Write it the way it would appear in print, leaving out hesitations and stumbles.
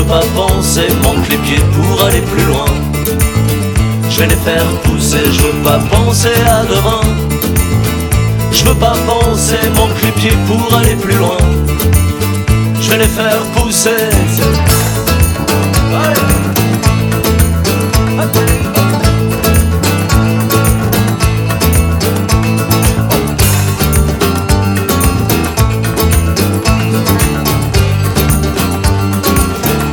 pas penser, manque les pieds pour aller plus loin. Je vais les faire pousser, je veux pas penser à demain. Je veux pas penser, manque les pieds pour aller plus loin. Je vais les faire pousser.